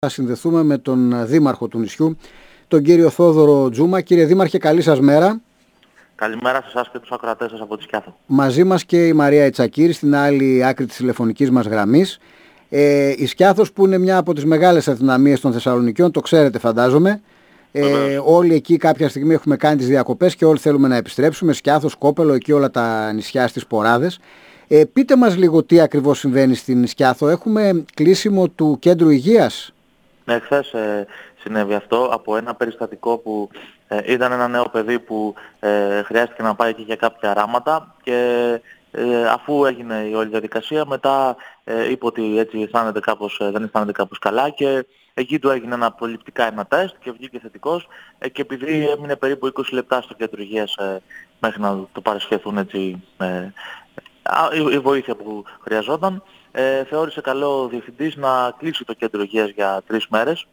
Θα συνδεθούμε με τον δήμαρχο του νησιού, τον κύριο Θόδωρο Τζούμα. Κύριε Δήμαρχε, καλή σας μέρα. Καλημέρα σε εσάς και τους ακροατές σας από τη Σκιάθο. Μαζί μας και η Μαρία Ιτσακύρη στην άλλη άκρη της τηλεφωνικής μας γραμμής. Η Σκιάθος, που είναι μια από τις μεγάλες αδυναμίες των Θεσσαλονικιών, το ξέρετε φαντάζομαι. Όλοι εκεί κάποια στιγμή έχουμε κάνει τις διακοπές και όλοι θέλουμε να επιστρέψουμε. Σκιάθος, Κόπελο, εκεί όλα τα νησιά στις Ποράδες. Πείτε μας λίγο τι ακριβώς συμβαίνει στην Σκιάθο. Έχουμε κλείσιμο του κέντρου υγείας. Ναι, χθες συνέβη αυτό από ένα περιστατικό που ήταν ένα νέο παιδί που χρειάστηκε να πάει εκεί για κάποια ράματα και αφού έγινε η όλη διαδικασία μετά είπε ότι έτσι δεν αισθάνεται κάπως καλά και εκεί του έγινε προληπτικά τεστ και βγήκε θετικός και επειδή έμεινε περίπου 20 λεπτά στο κέντρο υγείας μέχρι να το παρασχεθούν έτσι η βοήθεια που χρειαζόταν, θεώρησε καλό ο διευθυντής να κλείσει το κέντρο υγείας για 3 μέρες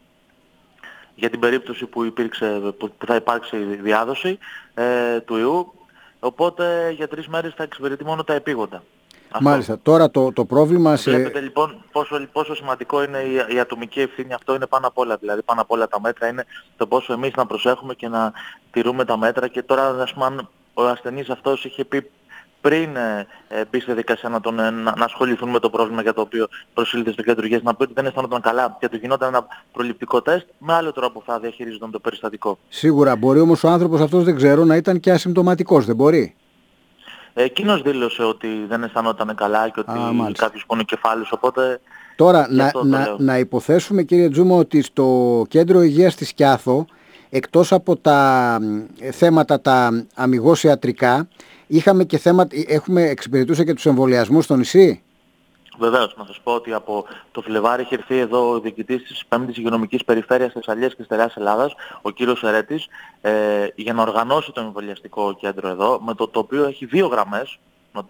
για την περίπτωση που θα υπάρξει διάδοση του ιού, οπότε για 3 μέρες θα εξυπηρετεί μόνο τα επίγοντα. Μάλιστα. Τώρα το πρόβλημα... Βλέπετε λοιπόν πόσο σημαντικό είναι η ατομική ευθύνη. Αυτό είναι πάνω απ' όλα. Δηλαδή πάνω απ' όλα τα μέτρα είναι το πόσο εμείς να προσέχουμε και να τηρούμε τα μέτρα. Και τώρα, ας πούμε, αν ο ασθενής αυτός είχε πει πριν μπει στη διαδικασία να ασχοληθούν με το πρόβλημα για το οποίο προσήλθε στο κέντρο υγείας, να πει ότι δεν αισθάνονταν καλά και του γινόταν ένα προληπτικό τεστ, με άλλο τρόπο θα διαχειρίζονταν το περιστατικό. Σίγουρα μπορεί, όμως ο άνθρωπος αυτός, δεν ξέρω, να ήταν και ασυμπτωματικός, δεν μπορεί? Εκείνος δήλωσε ότι δεν αισθανόταν καλά και ότι κάποιος πονοκεφάλους, οπότε... Τώρα να υποθέσουμε, κύριε Τζούμα, ότι στο κέντρο υγείας της Σκιάθο, εκτός από τα θέματα τα αμιγώς ιατρικά, έχουμε εξυπηρετούσε και τους εμβολιασμούς στο νησί. Βεβαίως, να σας πω ότι από το Φλεβάρι είχε έρθει εδώ ο διοικητής της 5ης Υγειονομικής Περιφέρειας Θεσσαλίας και Στερεάς Ελλάδας, ο κύριος Ερέτης, για να οργανώσει το εμβολιαστικό κέντρο εδώ, με το οποίο έχει 2 γραμμές,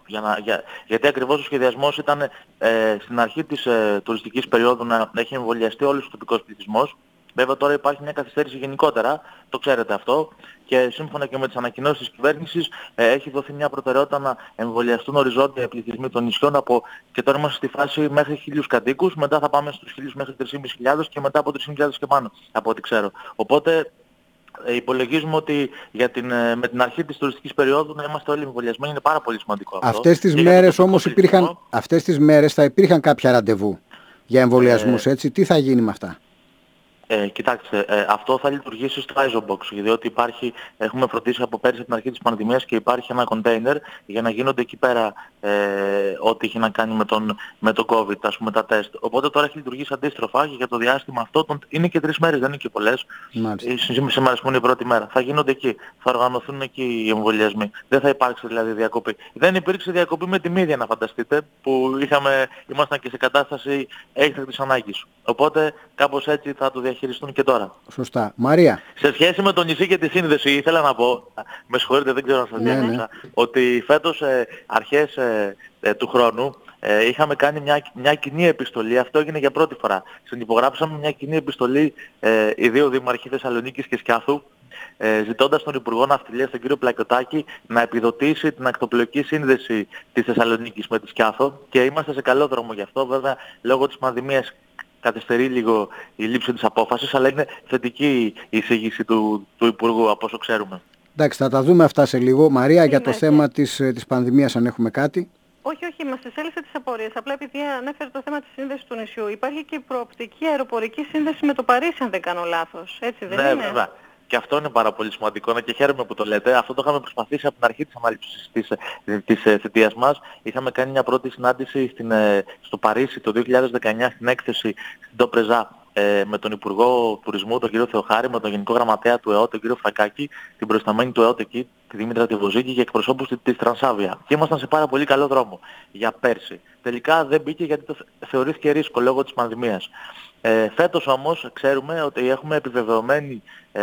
γιατί ακριβώς ο σχεδιασμός ήταν στην αρχή της τουριστικής περίοδου να έχει εμβολιαστεί όλος ο τοπικός πληθυσμός. Βέβαια τώρα υπάρχει μια καθυστέρηση γενικότερα, το ξέρετε αυτό, και σύμφωνα και με τις ανακοινώσεις της κυβέρνησης έχει δοθεί μια προτεραιότητα να εμβολιαστούν οριζόντια πληθυσμοί των νησιών και τώρα είμαστε στη φάση μέχρι 1.000 κατοίκους, μετά θα πάμε στους 1.000 μέχρι 3.500 και μετά από 3.000 και πάνω, από ό,τι ξέρω. Οπότε υπολογίζουμε ότι με την αρχή της τουριστικής περίοδου να είμαστε όλοι εμβολιασμένοι, είναι πάρα πολύ σημαντικό αυτό. Αυτές τις μέρες όμως αυτές τις μέρες θα υπήρχαν κάποια ραντεβού για εμβολιασμούς, έτσι? Τι θα γίνει με αυτά? Κοιτάξτε, αυτό θα λειτουργήσει στο Isobox, διότι έχουμε φροντίσει από πέρυσι την αρχή της πανδημίας και υπάρχει ένα container για να γίνονται εκεί πέρα ό,τι έχει να κάνει με το COVID, ας πούμε, τα τεστ. Οπότε τώρα έχει λειτουργήσει αντίστροφα και για το διάστημα αυτό είναι και 3 μέρες, δεν είναι και πολλές. Σήμερα, ας πούμε, είναι η πρώτη μέρα. Θα γίνονται εκεί, θα οργανωθούν εκεί οι εμβολιασμοί. Δεν θα υπάρξει δηλαδή διακοπή. Δεν υπήρξε διακοπή με τη μύδια, να φανταστείτε, που ήμασταν και σε κατάσταση έκτακτης ανάγκης. Οπότε κάπως έτσι θα το διαχειριστούν και τώρα. Σωστά. Μαρία. Σε σχέση με το νησί και τη σύνδεση, ήθελα να πω, με συγχωρείτε, δεν ξέρω να σας διαβάσα, ότι φέτος αρχές του χρόνου είχαμε κάνει μια κοινή επιστολή, αυτό έγινε για πρώτη φορά. Συνυπογράψαμε μια κοινή επιστολή οι 2 δήμαρχοι Θεσσαλονίκης και Σκιάθου, ζητώντας τον Υπουργό Ναυτιλίας, τον κύριο Πλακιωτάκη, να επιδοτήσει την ακτοπλοϊκή σύνδεση της Θεσσαλονίκης με τη Σκιάθο και είμαστε σε καλό δρόμο γι' αυτό. Βέβαια, λόγω της πανδημίας καθυστερεί λίγο η λήψη της απόφασης, αλλά είναι θετική η εισήγηση του Υπουργού, από όσο ξέρουμε. Εντάξει, θα τα δούμε αυτά σε λίγο. Μαρία, για το θέμα της πανδημίας, αν έχουμε κάτι? Όχι, μας εσέλισε τις απορίες. Απλά επειδή ανέφερε το θέμα της σύνδεσης του νησιού, υπάρχει και προοπτική αεροπορική σύνδεση με το Παρίσι, αν δεν κάνω λάθος. Έτσι δεν είναι? Ναι, βέβαια. Και αυτό είναι πάρα πολύ σημαντικό και χαίρομαι που το λέτε. Αυτό το είχαμε προσπαθήσει από την αρχή της ανάληψης της θητείας μας. Είχαμε κάνει μια πρώτη συνάντηση στο Παρίσι το 2019 στην έκθεση στην Τόπρεζά με τον Υπουργό Τουρισμού, τον κύριο Θεοχάρη, με τον Γενικό Γραμματέα του ΕΟΤ, τον κύριο Φραγκάκη, την προϊσταμένη του ΕΟΤ εκεί, τη Δήμητρα Τιβοζίκη και εκπροσώπους της Τρανσάβια. Και ήμασταν σε πάρα πολύ καλό δρόμο για πέρσι. Τελικά δεν μπήκε γιατί θεωρήθηκε ρίσκο λόγω της πανδημίας. Φέτος όμως ξέρουμε ότι έχουμε επιβεβαιωμένη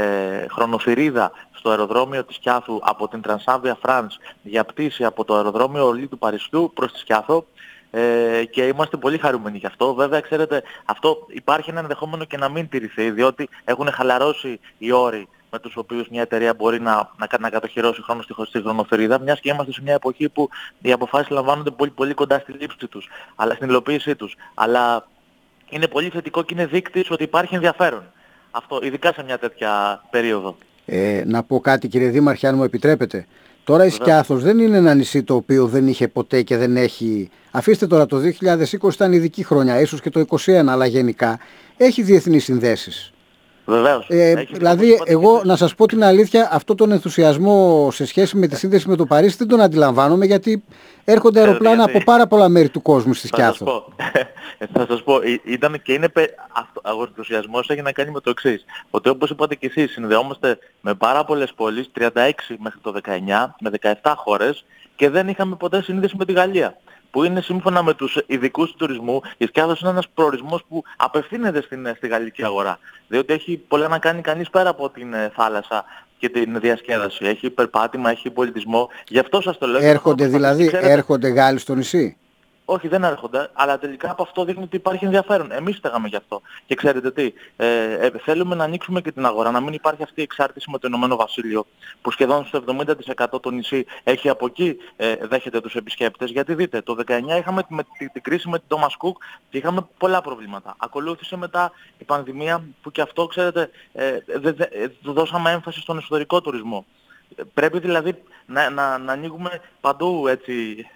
χρονοθυρίδα στο αεροδρόμιο της Σκιάθου από την Τρανσάβια France για πτήση από το αεροδρόμιο Ορλή του Παρισιού προς τη Σκιάθο και είμαστε πολύ χαρούμενοι γι' αυτό. Βέβαια, ξέρετε, αυτό υπάρχει ένα ενδεχόμενο και να μην τηρηθεί, διότι έχουν χαλαρώσει οι όροι με τους οποίους μια εταιρεία μπορεί να κατοχυρώσει χρόνο στη χρονοθυρίδα, μιας και είμαστε σε μια εποχή που οι αποφάσεις λαμβάνονται πολύ, πολύ κοντά στη λήψη τους, αλλά στην υλοποίησή τους. Αλλά είναι πολύ θετικό και είναι δείκτης ότι υπάρχει ενδιαφέρον. Αυτό, ειδικά σε μια τέτοια περίοδο. Να πω κάτι, κύριε Δήμαρχε, αν μου επιτρέπετε. Τώρα η Σκιάθος δεν είναι ένα νησί το οποίο δεν είχε ποτέ και δεν έχει. Αφήστε τώρα, το 2020 ήταν ειδική χρονιά, ίσως και το 2021, αλλά γενικά έχει διεθνείς συνδέσεις. Βεβαίως. Δηλαδή, εγώ να σας πω την αλήθεια, αυτό τον ενθουσιασμό σε σχέση με τη σύνδεση με το Παρίσι δεν τον αντιλαμβάνομαι, γιατί έρχονται αεροπλάνα από πάρα πολλά μέρη του κόσμου στη Σκιάθο. Θα σας πω, ήταν και είναι ο ενθουσιασμός έχει να κάνει με το εξής. Ότι όπως είπατε και εσείς, συνδεόμαστε με πάρα πολλές πόλεις, 36 μέχρι το 19, με 17 χώρες και δεν είχαμε ποτέ σύνδεση με τη Γαλλία. Που είναι σύμφωνα με τους ειδικούς του τουρισμού, η Σκιάθος είναι ένας προορισμός που απευθύνεται στη γαλλική αγορά. Διότι έχει πολλά να κάνει κανείς πέρα από την θάλασσα και την διασκέδαση. Έχει περπάτημα, έχει πολιτισμό. Γι' αυτό σας το λέω. Έρχονται δηλαδή, έρχονται Γάλλοι στο νησί. Όχι, δεν έρχονται, αλλά τελικά από αυτό δείχνει ότι υπάρχει ενδιαφέρον. Εμείς στέγαμε γι' αυτό. Και ξέρετε τι, θέλουμε να ανοίξουμε και την αγορά, να μην υπάρχει αυτή η εξάρτηση με το Ηνωμένο Βασίλειο, που σχεδόν στο 70% το νησί έχει από εκεί δέχεται τους επισκέπτες. Γιατί δείτε, το 19 είχαμε την κρίση με την Thomas Cook και είχαμε πολλά προβλήματα. Ακολούθησε μετά η πανδημία που και αυτό, ξέρετε, δώσαμε έμφαση στον εσωτερικό τουρισμό. Πρέπει δηλαδή να ανοίγουμε παντού έτσι...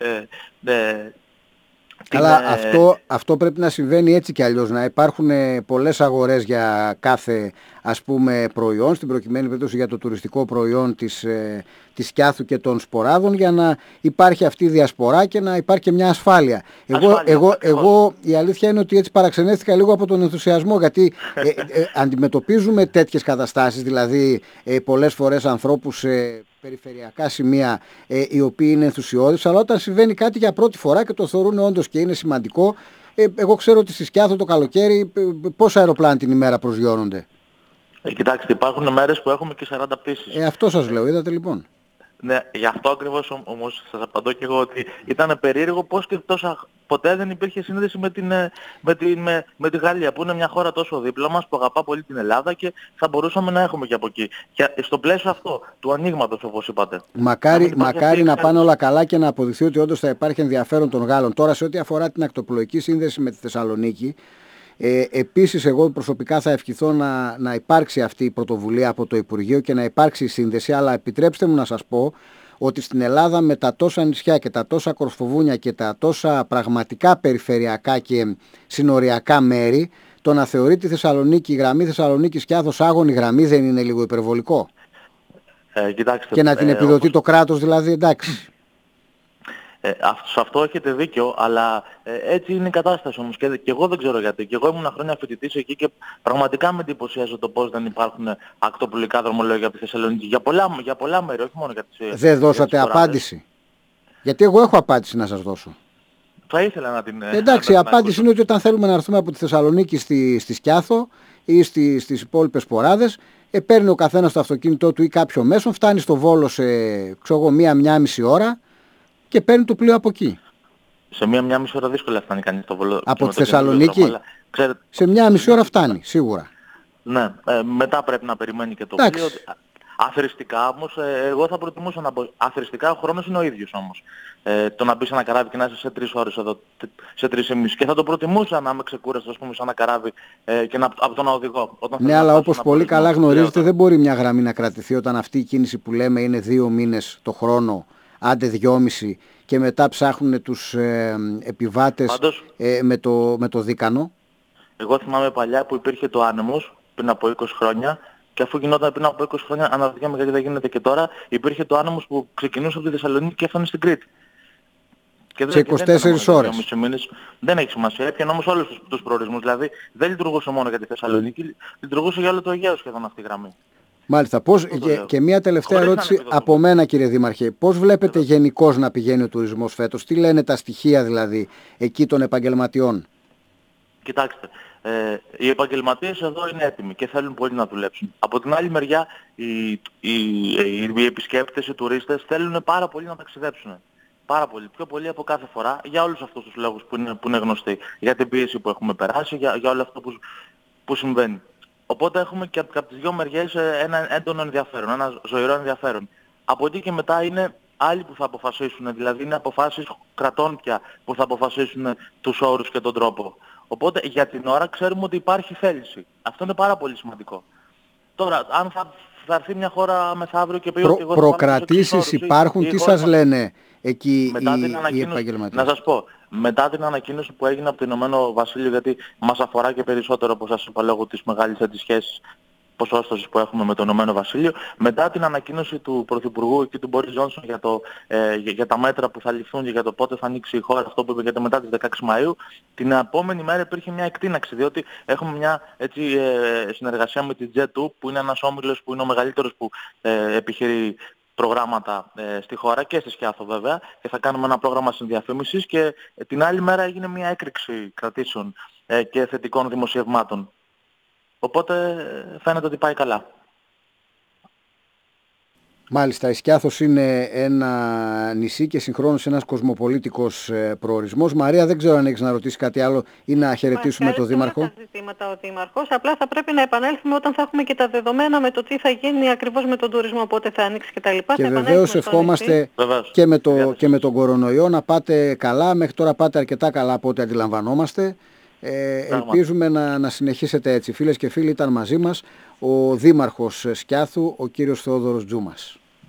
Αλλά αυτό πρέπει να συμβαίνει έτσι κι αλλιώς, να υπάρχουν πολλές αγορές για κάθε, ας πούμε, προϊόν, στην προκειμένη περίπτωση για το τουριστικό προϊόν της Σκιάθου και των Σποράδων, για να υπάρχει αυτή η διασπορά και να υπάρχει και μια ασφάλεια. Εγώ η αλήθεια είναι ότι έτσι παραξενεύτηκα λίγο από τον ενθουσιασμό, γιατί αντιμετωπίζουμε τέτοιες καταστάσεις, δηλαδή πολλές φορές ανθρώπους σε περιφερειακά σημεία οι οποίοι είναι ενθουσιώδεις, αλλά όταν συμβαίνει κάτι για πρώτη φορά και το θεωρούν όντως και είναι σημαντικό, εγώ ξέρω ότι στη Σκιάθο το καλοκαίρι πόσα αεροπλάνα την ημέρα προσγειώνονται. Κοιτάξτε, υπάρχουν μέρες που έχουμε και 40 πτήσεις. Αυτό σας λέω, είδατε λοιπόν. Ναι, γι' αυτό ακριβώς όμως σας απαντώ και εγώ ότι ήταν περίεργο πώς και ποτέ δεν υπήρχε σύνδεση με τη Γαλλία, που είναι μια χώρα τόσο δίπλα μας, που αγαπά πολύ την Ελλάδα και θα μπορούσαμε να έχουμε και από εκεί. Και στο πλαίσιο αυτό του ανοίγματος, όπως είπατε. Μακάρι να πάνε όλα καλά και να αποδειχθεί ότι όντως θα υπάρχει ενδιαφέρον των Γάλλων. Τώρα, σε ό,τι αφορά την ακτοπλοϊκή σύνδεση με τη Θεσσαλονίκη, επίσης εγώ προσωπικά θα ευχηθώ να υπάρξει αυτή η πρωτοβουλία από το Υπουργείο και να υπάρξει η σύνδεση, αλλά επιτρέψτε μου να σας πω ότι στην Ελλάδα με τα τόσα νησιά και τα τόσα κορφοβούνια και τα τόσα πραγματικά περιφερειακά και συνοριακά μέρη, το να θεωρεί τη Θεσσαλονίκη, η γραμμή Θεσσαλονίκη-Σκιάθος άγωνη γραμμή δεν είναι λίγο υπερβολικό? Κοιτάξτε, και να την επιδοτεί το κράτος δηλαδή, εντάξει. Σε αυτό έχετε δίκιο, αλλά έτσι είναι η κατάσταση όμως και εγώ δεν ξέρω γιατί. Και εγώ ήμουν χρόνια φοιτητής εκεί και πραγματικά με εντυπωσιάζει το πώς δεν υπάρχουν ακτοπλοϊκά δρομολόγια από τη Θεσσαλονίκη για πολλά μέρη, όχι μόνο για τις... Δεν δώσατε απάντηση? Γιατί εγώ έχω απάντηση να σας δώσω. Θα ήθελα να την... Εντάξει, η απάντηση είναι ότι όταν θέλουμε να έρθουμε από τη Θεσσαλονίκη στη Σκιάθο ή στις υπόλοιπες Σποράδες, παίρνει ο καθένας το αυτοκίνητό του ή κάποιο μέσο, φτάνει στο Βόλο σε μία μισή ώρα και παίρνει το πλοίο από εκεί. Σε μία μισή ώρα δύσκολα φτάνει κανείς το Βόλο. Από τη Θεσσαλονίκη σε μία μισή ώρα φτάνει, σίγουρα. Ναι, μετά πρέπει να περιμένει και το πλοίο. Αθρηστικά όμως, εγώ θα προτιμούσα να πω, αθρηστικά ο χρόνος είναι ο ίδιος όμως. Το να μπει σε ένα καράβι και να είσαι σε 3 ώρες εδώ, σε 3,5. Και θα το προτιμούσα να είμαι ξεκούραστος, ας πούμε, σε ένα καράβι και από το να οδηγώ. Ναι, αλλά όπως πολύ καλά γνωρίζετε, δεν μπορεί μια γραμμή να κρατηθεί όταν αυτή η κίνηση που λέμε είναι 2 μήνες το χρόνο, άντε 2,5, και μετά ψάχνουν τους επιβάτες. Πάντως, με το δίκανο. Εγώ θυμάμαι παλιά που υπήρχε το άνεμος πριν από 20 χρόνια. Και αφού γινόταν πριν από 20 χρόνια, αναρωτιέμαι γιατί δεν γίνεται και τώρα, υπήρχε το άνεμος που ξεκινούσε από τη Θεσσαλονίκη και έφτανε στην Κρήτη. Και σε 24 ώρες. Δεν έχει σημασία, έπιανε όμως όλους τους προορισμούς. Δηλαδή δεν λειτουργούσε μόνο για τη Θεσσαλονίκη, λειτουργούσε για όλο το Αιγαίο σχεδόν αυτή η γραμμή. Μάλιστα. Και μια τελευταία ερώτηση από μένα, κύριε Δήμαρχε. Πώς βλέπετε γενικώς να πηγαίνει ο τουρισμός φέτος? Τι λένε τα στοιχεία δηλαδή εκεί των επαγγελματιών? Κοιτάξτε. Οι επαγγελματίες εδώ είναι έτοιμοι και θέλουν πολύ να δουλέψουν. Από την άλλη μεριά οι επισκέπτες, οι τουρίστες θέλουν πάρα πολύ να ταξιδέψουν. Πάρα πολύ, πιο πολύ από κάθε φορά, για όλους αυτούς τους λόγους που είναι γνωστοί. Για την πίεση που έχουμε περάσει, για όλο αυτό που συμβαίνει. Οπότε έχουμε και από τις δύο μεριές ένα έντονο ενδιαφέρον, ένα ζωηρό ενδιαφέρον. Από εκεί και μετά είναι άλλοι που θα αποφασίσουν, δηλαδή είναι αποφάσεις κρατών πια που θα αποφασίσουν τους όρους και τον τρόπο. Οπότε για την ώρα ξέρουμε ότι υπάρχει θέληση. Αυτό είναι πάρα πολύ σημαντικό. Τώρα, αν θα έρθει μια χώρα μεθαύριο και πει ότι εγώ προκρατήσεις υπάρχουν, τι σας λένε εκεί οι επαγγελματίες? Να σας πω, μετά την ανακοίνωση που έγινε από το Ηνωμένο Βασίλειο, γιατί μας αφορά και περισσότερο, όπως σας είπα, λόγω της μεγάλης της σχέσης ποσόστοσης που έχουμε με το Ηνωμένο Βασίλειο, μετά την ανακοίνωση του Πρωθυπουργού και του Μπόρις Τζόνσον για τα μέτρα που θα ληφθούν και για το πότε θα ανοίξει η χώρα, αυτό που είπε γιατί μετά τις 16 Μαΐου, την επόμενη μέρα υπήρχε μια εκτείναξη, διότι έχουμε μια συνεργασία με την Jet2, που είναι ένας όμιλος που είναι ο μεγαλύτερος που επιχειρεί προγράμματα στη χώρα και στη Σκιάθο βέβαια, και θα κάνουμε ένα πρόγραμμα συνδιαφήμισης, και την άλλη μέρα έγινε μια έκρηξη κρατήσεων και θετικών δημοσιευμάτων. Οπότε φαίνεται ότι πάει καλά. Μάλιστα, η Σκιάθος είναι ένα νησί και συγχρόνως ένας κοσμοπολίτικος προορισμός. Μαρία, δεν ξέρω αν έχεις να ρωτήσεις κάτι άλλο ή να χαιρετήσουμε τον Δήμαρχο. Τα ζητήματα ο Δήμαρχος, απλά θα πρέπει να επανέλθουμε όταν θα έχουμε και τα δεδομένα με το τι θα γίνει ακριβώς με τον τουρισμό, πότε θα ανοίξει κτλ. Και βεβαίως ευχόμαστε και με τον κορονοϊό να πάτε καλά. Μέχρι τώρα πάτε αρκετά καλά από ό,τι αντιλαμβανόμαστε. Ελπίζουμε να συνεχίσετε έτσι. Φίλες και φίλοι, ήταν μαζί μας ο Δήμαρχος Σκιάθου, ο κύριος Θεόδωρος Τζούμας.